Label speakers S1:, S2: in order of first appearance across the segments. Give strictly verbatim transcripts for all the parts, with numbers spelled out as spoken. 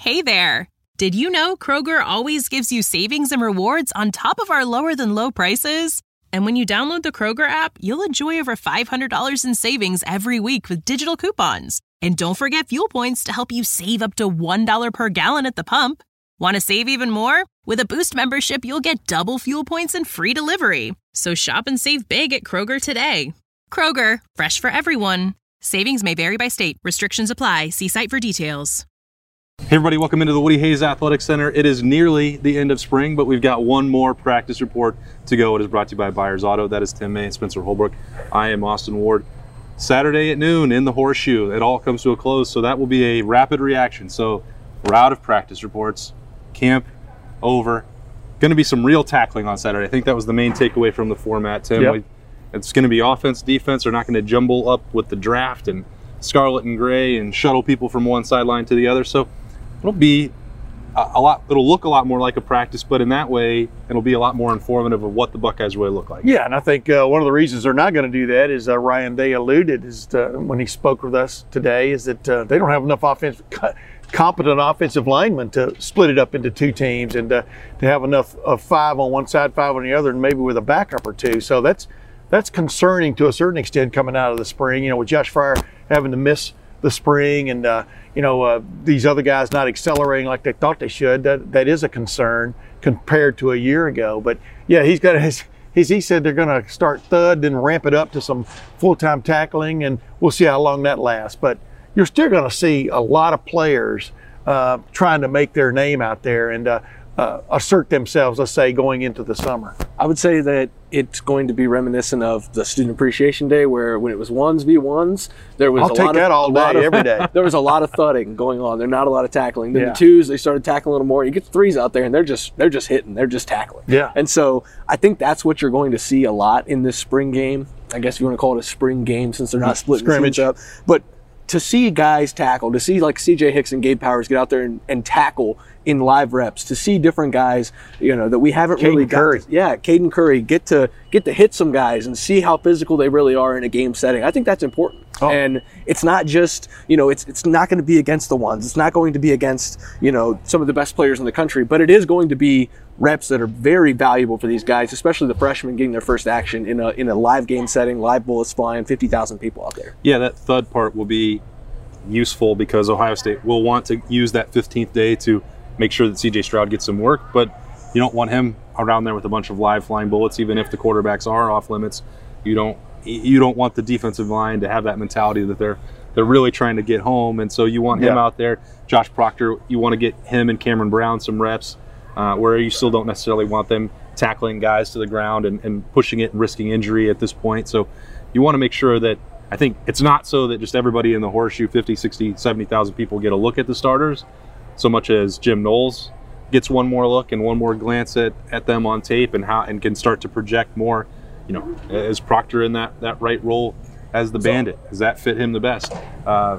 S1: Hey there! Did you know Kroger always gives you savings and rewards on top of our lower-than-low prices? And when you download the Kroger app, you'll enjoy over five hundred dollars in savings every week with digital coupons. And don't forget fuel points to help you save up to one dollar per gallon at the pump. Want to save even more? With a Boost membership, you'll get double fuel points and free delivery. So shop and save big at Kroger today. Kroger, fresh for everyone. Savings may vary by state. Restrictions apply. See site for details.
S2: Hey everybody, welcome into the Woody Hayes Athletic Center. It is nearly the end of spring, but we've got one more practice report to go. It is brought to you by Byers Auto. That is Tim May and Spencer Holbrook. I am Austin Ward. Saturday at noon in the Horseshoe, it all comes to a close, so that will be a rapid reaction. So we're out of practice reports. Camp over. Going to be some real tackling on Saturday. I think that was the main takeaway from the format, Tim.
S3: Yep.
S2: We, it's going to be offense, defense. They're not going to jumble up with the draft and scarlet and gray and shuttle people from one sideline to the other. So it'll be a, a lot. It'll look a lot more like a practice, but in that way, it'll be a lot more informative of what the Buckeyes really look like.
S3: Yeah, and I think uh, one of the reasons they're not going to do that is uh, Ryan Day alluded is to, when he spoke with us today is that uh, they don't have enough offensive, competent offensive linemen to split it up into two teams and uh, to have enough of five on one side, five on the other, and maybe with a backup or two. So that's that's concerning to a certain extent coming out of the spring. You know, with Josh Fryer having to miss the spring and uh, you know uh, these other guys not accelerating like they thought they should, that that is a concern compared to a year ago. But yeah, he's got his, his he said they're going to start thud, then ramp it up to some full-time tackling, and we'll see how long that lasts. But you're still going to see a lot of players uh, trying to make their name out there and uh, uh, assert themselves, let's say, going into the summer.
S4: I would say that it's going to be reminiscent of the Student Appreciation Day, where when it was ones v ones, there was
S3: I'll
S4: a
S3: take
S4: lot
S3: that
S4: of,
S3: all
S4: a lot
S3: day,
S4: of,
S3: every day.
S4: There was a lot of thudding going on. There's not a lot of tackling. Then
S3: Yeah.
S4: the twos, they started tackling a little more. You get the threes out there, and they're just they're just hitting. They're just tackling.
S3: Yeah.
S4: And so I think that's what you're going to see a lot in this spring game. I guess if you want to call it a spring game, since they're not splitting
S3: Scrimmage.
S4: teams up, but to see guys tackle, to see like C J Hicks and Gabe Powers get out there and, and tackle in live reps, to see different guys, you know, that we haven't
S3: Caden
S4: really got
S3: Curry.
S4: to, yeah, Caden Curry, get to get to hit some guys and see how physical they really are in a game setting. I think that's important.
S3: Oh.
S4: And it's not just, you know, it's it's not going to be against the ones. It's not going to be against, you know, some of the best players in the country, but it is going to be reps that are very valuable for these guys, especially the freshmen getting their first action in a in a live game setting, live bullets flying, fifty thousand people out there.
S2: Yeah, that thud part will be useful because Ohio State will want to use that fifteenth day to make sure that C J Stroud gets some work, but you don't want him around there with a bunch of live flying bullets, even if the quarterbacks are off limits. You don't you don't want the defensive line to have that mentality that they're they're really trying to get home, and so you want him
S3: Yeah.
S2: out there. Josh Proctor, you want to get him and Cameron Brown some reps, uh, where you still don't necessarily want them tackling guys to the ground and, and pushing it and risking injury at this point. So you want to make sure that, I think it's not so that just everybody in the Horseshoe, fifty, sixty, seventy thousand people get a look at the starters, so much as Jim Knowles gets one more look and one more glance at, at them on tape and how and can start to project more. You know, is Proctor in that, that right role as the bandit? Does that fit him the best? Uh,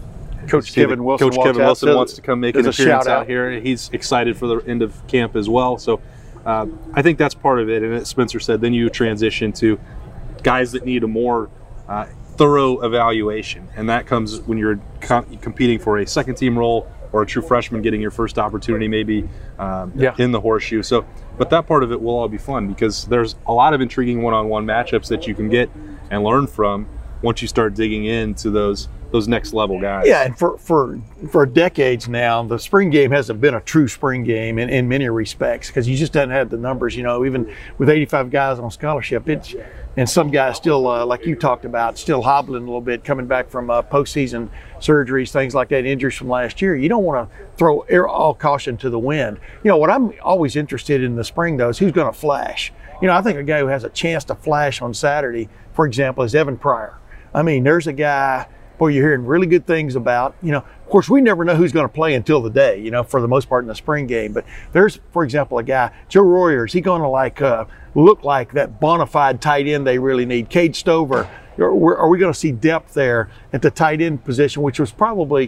S3: Coach Kevin Wilson,
S2: Coach
S3: walks
S2: Kevin
S3: out,
S2: Wilson
S3: does-
S2: wants to come make
S3: does
S2: an
S3: a
S2: appearance
S3: shout
S2: out
S3: out.
S2: here. He's excited for the end of camp as well. So uh, I think that's part of it. And as Spencer said, then you transition to guys that need a more uh, thorough evaluation, and that comes when you're com- competing for a second team role or a true freshman getting your first opportunity maybe um,
S3: Yeah.
S2: in the Horseshoe. So, but that part of it will all be fun because there's a lot of intriguing one-on-one matchups that you can get and learn from once you start digging into those those next level guys.
S3: Yeah, and for, for for decades now, the spring game hasn't been a true spring game in, in many respects because you just haven't had the numbers. You know, even with eighty-five guys on scholarship, it's and some guys still, uh, like you talked about, still hobbling a little bit, coming back from uh, postseason surgeries, things like that, injuries from last year. You don't want to throw air, all caution to the wind. You know, what I'm always interested in the spring, though, is who's going to flash. You know, I think a guy who has a chance to flash on Saturday, for example, is Evan Pryor. I mean, there's a guy boy, you're hearing really good things about. You know, of course, we never know who's going to play until the day, you know, for the most part in the spring game. But there's, for example, a guy, Joe Royer, is he going to like uh, look like that bona fide tight end they really need? Cade Stover, are, are we going to see depth there at the tight end position, which was probably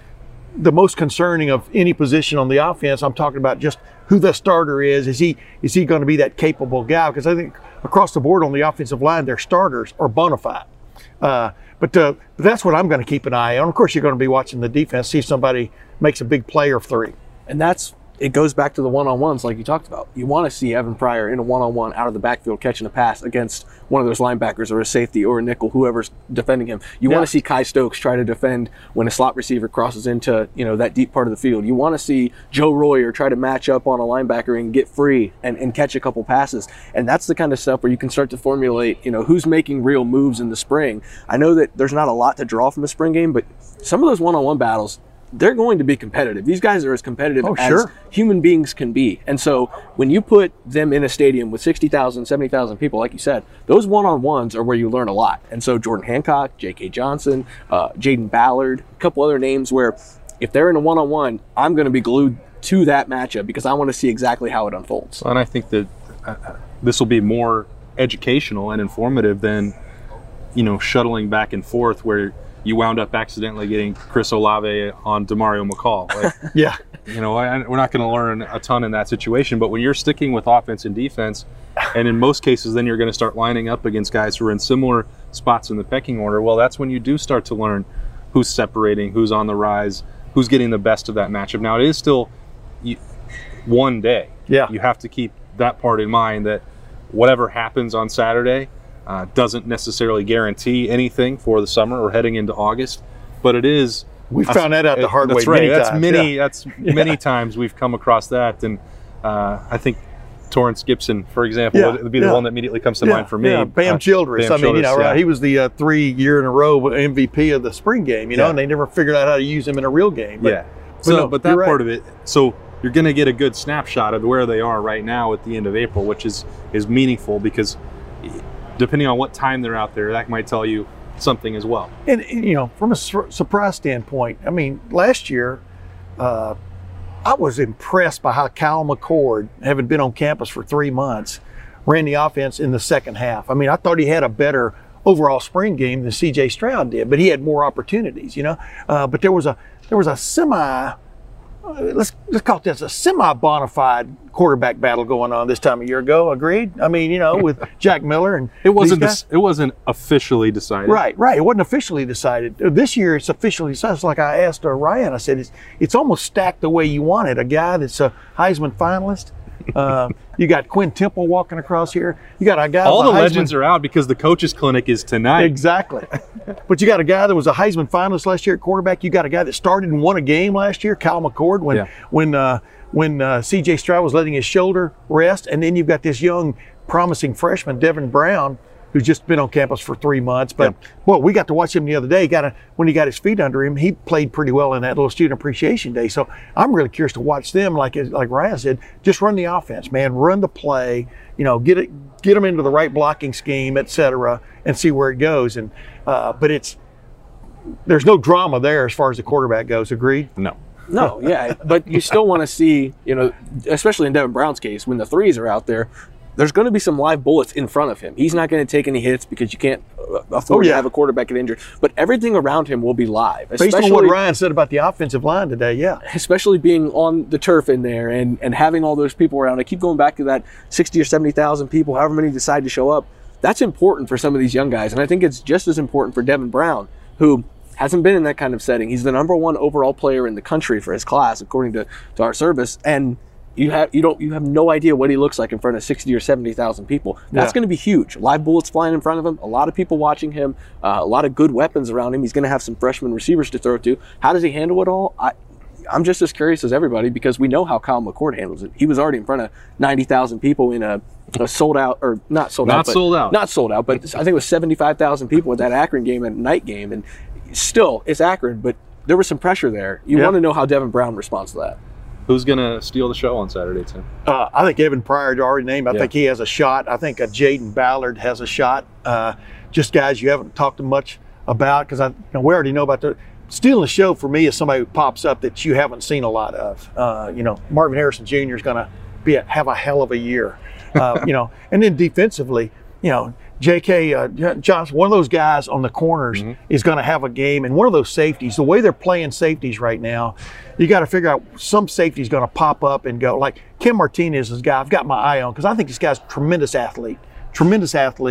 S3: the most concerning of any position on the offense? I'm talking about just who the starter is. Is he is he going to be that capable guy? Because I think across the board on the offensive line, their starters are bona fide. Uh, but, uh, but that's what I'm going to keep an eye on. Of course, you're going to be watching the defense, see if somebody makes a big play or three.
S4: And that's, it goes back to the one-on-ones like you talked about. You want to see Evan Pryor in a one-on-one out of the backfield catching a pass against one of those linebackers or a safety or a nickel, whoever's defending him. You yeah. want to see Kai Stokes try to defend when a slot receiver crosses into, you know, that deep part of the field. You want to see Joe Royer try to match up on a linebacker and get free and, and catch a couple passes. And that's the kind of stuff where you can start to formulate, you know, who's making real moves in the spring. I know that there's not a lot to draw from a spring game, but some of those one-on-one battles, they're going to be competitive. These guys are as competitive
S3: oh,
S4: as
S3: sure.
S4: human beings can be. And so when you put them in a stadium with sixty thousand, seventy thousand people, like you said, those one-on-ones are where you learn a lot. And so Jordan Hancock, J K. Johnson, uh, Jaden Ballard, a couple other names where if they're in a one-on-one, I'm going to be glued to that matchup because I want to see exactly how it unfolds.
S2: And I think that uh, this will be more educational and informative than, you know, shuttling back and forth where you wound up accidentally getting Chris Olave on Demario McCall. Like,
S3: yeah.
S2: You know, I, we're not going to learn a ton in that situation, but when you're sticking with offense and defense, and in most cases, then you're going to start lining up against guys who are in similar spots in the pecking order, well, that's when you do start to learn who's separating, who's on the rise, who's getting the best of that matchup. Now, it is still one day.
S3: Yeah.
S2: You have to keep that part in mind that whatever happens on Saturday, Uh, doesn't necessarily guarantee anything for the summer or heading into August, but it is.
S3: We found that out the hard
S2: that's
S3: way
S2: right.
S3: many
S2: that's
S3: times.
S2: Many,
S3: yeah.
S2: That's many
S3: yeah.
S2: times we've come across that, and uh, I think Torrance Gibson, for example,
S3: yeah.
S2: would be
S3: yeah.
S2: the one that immediately comes to
S3: yeah.
S2: mind for me.
S3: Yeah. Bam
S2: uh,
S3: Childress.
S2: Bam
S3: I mean, you know,
S2: Childress,
S3: right?
S2: Yeah.
S3: He was the uh, three year in a row M V P of the spring game, you know,
S2: yeah.
S3: and they never figured out how to use him in a real game. But,
S2: yeah.
S3: But
S2: So,
S3: no,
S2: but that
S3: right.
S2: part of it, so you're going to get a good snapshot of where they are right now at the end of April, which is is meaningful because depending on what time they're out there, that might tell you something as well.
S3: And, you know, from a sur- surprise standpoint, I mean, last year, uh, I was impressed by how Kyle McCord, having been on campus for three months, ran the offense in the second half. I mean, I thought he had a better overall spring game than C J Stroud did, but he had more opportunities, you know. Uh, but there was a there was a semi. Uh, let's let's call it this a semi bona fide quarterback battle going on this time a year ago. Agreed. I mean, you know, with Jack Miller and
S2: it wasn't
S3: these guys.
S2: This, it wasn't officially decided.
S3: Right, right. It wasn't officially decided. This year, it's officially decided. It's like I asked uh, Ryan. I said it's it's almost stacked the way you want it. A guy that's a Heisman finalist. Uh, you got Quinn Temple walking across here. You got a guy.
S2: All the
S3: Heisman.
S2: legends are out because the coaches clinic is tonight.
S3: Exactly. But you got a guy that was a Heisman finalist last year at quarterback. You got a guy that started and won a game last year, Kyle McCord, when
S2: yeah.
S3: when uh, when uh, C J Stroud was letting his shoulder rest, and then you've got this young, promising freshman, Devin Brown, who's just been on campus for three months. But
S2: yeah.
S3: well, we got to watch him the other day. Got a, when he got his feet under him, he played pretty well in that little student appreciation day. So I'm really curious to watch them. Like like Ryan said, just run the offense, man. Run the play. You know, get it, get them into the right blocking scheme, et cetera, and see where it goes. And uh, but it's there's no drama there as far as the quarterback goes. Agreed?
S2: No.
S4: No, yeah, but you still want to see, you know, especially in Devin Brown's case, when the threes are out there, there's going to be some live bullets in front of him. He's not going to take any hits because you can't afford
S3: oh, yeah.
S4: to have a quarterback get injured. But everything around him will be live.
S3: Based on what Ryan said about the offensive line today, yeah.
S4: Especially being on the turf in there and, and having all those people around. I keep going back to that sixty or seventy thousand people, however many decide to show up. That's important for some of these young guys. And I think it's just as important for Devin Brown, who hasn't been in that kind of setting. He's the number one overall player in the country for his class, according to, to our service. And You have you don't you have no idea what he looks like in front of sixty or seventy thousand people. That's
S3: yeah.
S4: going to be huge. Live bullets flying in front of him. A lot of people watching him. Uh, a lot of good weapons around him. He's going to have some freshman receivers to throw to. How does he handle it all? I, I'm just as curious as everybody because we know how Kyle McCord handles it. He was already in front of ninety thousand people in a, a sold out or not sold
S2: not
S4: out,
S2: not sold out,
S4: not sold out, but I think it was seventy-five thousand people at that Akron game, at night game, and still it's Akron, but there was some pressure there. You
S3: yeah.
S4: want to know how Devin Brown responds to that.
S2: Who's going to steal the show on Saturday, Tim?
S3: Uh, I think Evan Pryor already named. I
S2: yeah.
S3: think he has a shot. I think uh, Jaden Ballard has a shot. Uh, just guys you haven't talked much about because I you know, we already know about the stealing the show. For me is somebody who pops up that you haven't seen a lot of. Uh, you know, Marvin Harrison Junior is going to be a, have a hell of a year. Uh, you know, and then defensively, you know, J K. Uh, Johnson, one of those guys on the corners mm-hmm. is going to have a game, and one of those safeties, the way they're playing safeties right now, you got to figure out some safety's going to pop up and go. Like Kim Martinez is a guy I've got my eye on because I think this guy's a tremendous athlete, tremendous athlete.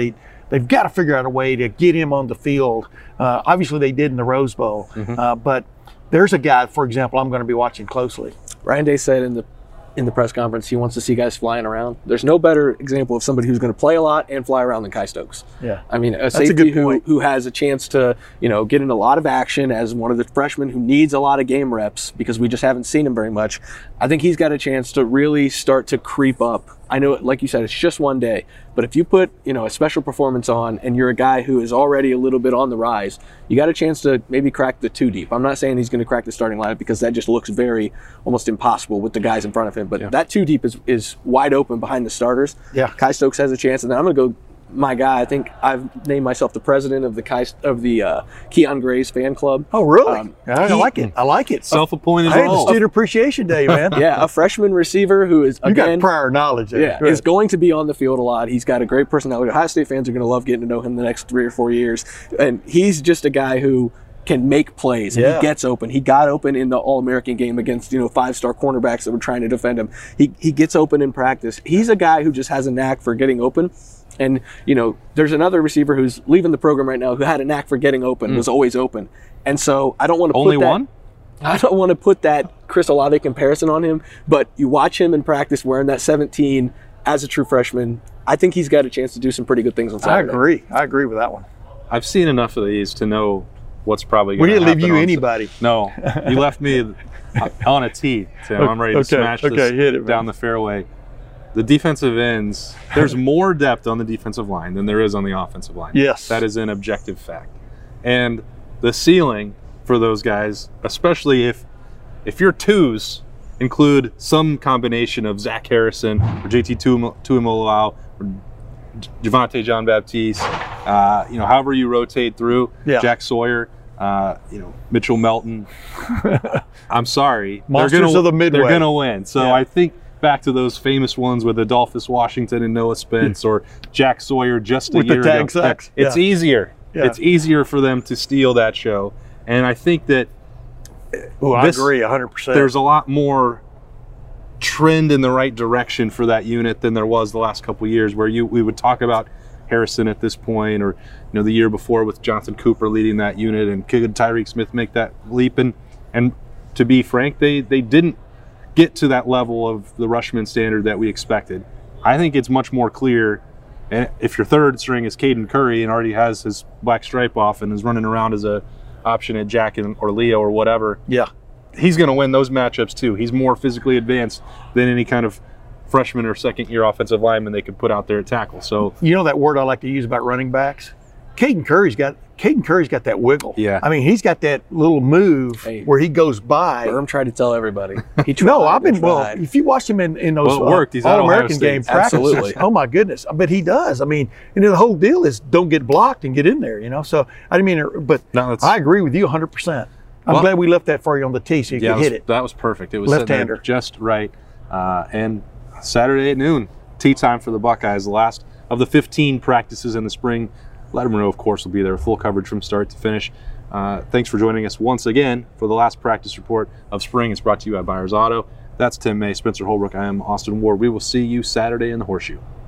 S3: they've got to figure out a way to get him on the field. Uh, obviously, they did in the Rose Bowl, mm-hmm. uh, but there's a guy, for example, I'm going to be watching closely.
S4: Ryan Day said in the in the press conference he wants to see guys flying around. There's no better example of somebody who's going to play a lot and fly around than Kai Stokes.
S3: Yeah,
S4: I mean, a
S3: That's
S4: safety
S3: a good
S4: who
S3: point.
S4: who has a chance to, you know, get in a lot of action as one of the freshmen who needs a lot of game reps because we just haven't seen him very much. I think he's got a chance to really start to creep up. I know, like you said, it's just one day, but if you put, you know, a special performance on and you're a guy who is already a little bit on the rise, you got a chance to maybe crack the two deep. I'm not saying he's going to crack the starting lineup because that just looks very almost impossible with the guys in front of him, but yeah. that two deep is, is wide open behind the starters.
S3: Yeah.
S4: Kai Stokes has a chance, and then I'm going to go my guy. I think I've named myself the president of the Kai, of the uh, Keon Gray's fan club.
S3: Oh, really? Um, I,
S4: he,
S3: I like it. I like it.
S2: Self-appointed.
S3: I had the Student Appreciation Day, man.
S4: Yeah, a freshman receiver who is,
S3: you
S4: again,
S3: got prior knowledge there.
S4: Yeah, is going to be on the field a lot. He's got a great personality. Ohio State fans are going to love getting to know him the next three or four years. And he's just a guy who can make plays, and yeah. he gets open. He got open in the All-American game against, you know, five-star cornerbacks that were trying to defend him. He he gets open in practice. He's a guy who just has a knack for getting open. And, you know, there's another receiver who's leaving the program right now who had a knack for getting open, mm. was always open. And so I don't want to
S2: Only
S4: put that,
S2: one?
S4: I don't want to put that Chris Olave comparison on him, but you watch him in practice wearing that seventeen as a true freshman. I think he's got a chance to do some pretty good things on Saturday.
S3: I agree. I agree with that one.
S2: I've seen enough of these to know what's probably going to happen.
S3: We didn't leave you
S2: on
S3: anybody.
S2: Sa- no. You left me on a tee, Tim. I'm ready to
S3: okay.
S2: smash
S3: okay.
S2: this
S3: Hit it,
S2: down the fairway. The defensive ends, there's more depth on the defensive line than there is on the offensive line.
S3: Yes.
S2: That is an objective fact. And the ceiling for those guys, especially if if your twos include some combination of Zach Harrison or J T Tuimoloau or Javonte Jean-Baptiste, uh, you know, however you rotate through,
S3: yeah.
S2: Jack Sawyer, uh, you know, Mitchell Melton. I'm sorry.
S3: Monsters
S2: they're gonna,
S3: of the Midway.
S2: They're going to win. So
S3: yeah.
S2: I think back to those famous ones with Adolphus Washington and Noah Spence or Jack Sawyer just a
S3: with
S2: year
S3: the tag
S2: ago.
S3: sacks.
S2: It's
S3: yeah.
S2: easier.
S3: Yeah.
S2: It's easier for them to steal that show. And I think that
S3: Ooh, I
S2: this,
S3: agree one hundred percent.
S2: There's a lot more trend in the right direction for that unit than there was the last couple of years, where you we would talk about Harrison at this point, or you know the year before with Johnson Cooper leading that unit, and could Tyreek Smith make that leap? And and to be frank, they they didn't get to that level of the Rushman standard that we expected. I think it's much more clear. And if your third string is Caden Curry and already has his black stripe off and is running around as a option at Jack and, or Leo or whatever,
S3: yeah,
S2: he's going to win those matchups too. He's more physically advanced than any kind of freshman or second year offensive lineman they could put out there at tackle. So
S3: you know that word I like to use about running backs? Caden Curry's got Caden Curry's got that wiggle.
S2: Yeah.
S3: I mean, he's got that little move
S4: hey,
S3: where he goes by.
S4: I'm trying to tell everybody. He tried,
S3: no, I've been
S4: tried.
S3: well. If you watch him in, in those
S2: well, it worked. He's
S3: uh, All-American
S2: Ohio
S3: game
S2: State.
S3: practices,
S4: Absolutely.
S3: oh my goodness! But he does. I mean, and the whole deal is don't get blocked and get in there. You know. So I didn't mean, but
S2: no,
S3: I agree with you one hundred percent. I'm
S2: well,
S3: glad we left that for you on the tee so you
S2: yeah,
S3: could hit
S2: was,
S3: it.
S2: That was perfect. It was
S3: left-hander,
S2: just right. Uh, and Saturday at noon, tee time for the Buckeyes. The last of the fifteen practices in the spring. Letterman Row, of course, will be there, full coverage from start to finish. Uh, thanks for joining us once again for the last practice report of spring. It's brought to you by Byers Auto. That's Tim May, Spencer Holbrook. I am Austin Ward. We will see you Saturday in the Horseshoe.